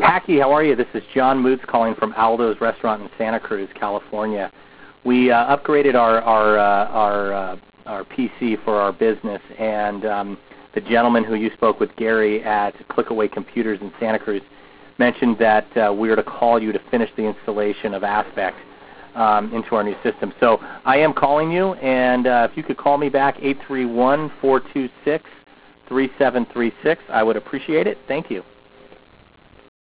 Hacky, how are you? This is John Moots calling from Aldo's Restaurant in Santa Cruz, California. We upgraded our PC for our business, and the gentleman who you spoke with, Gary, at Clickaway Computers in Santa Cruz, mentioned that we were to call you to finish the installation of Aspect into our new system. So I am calling you, and if you could call me back, 831-426-3736, I would appreciate it. Thank you.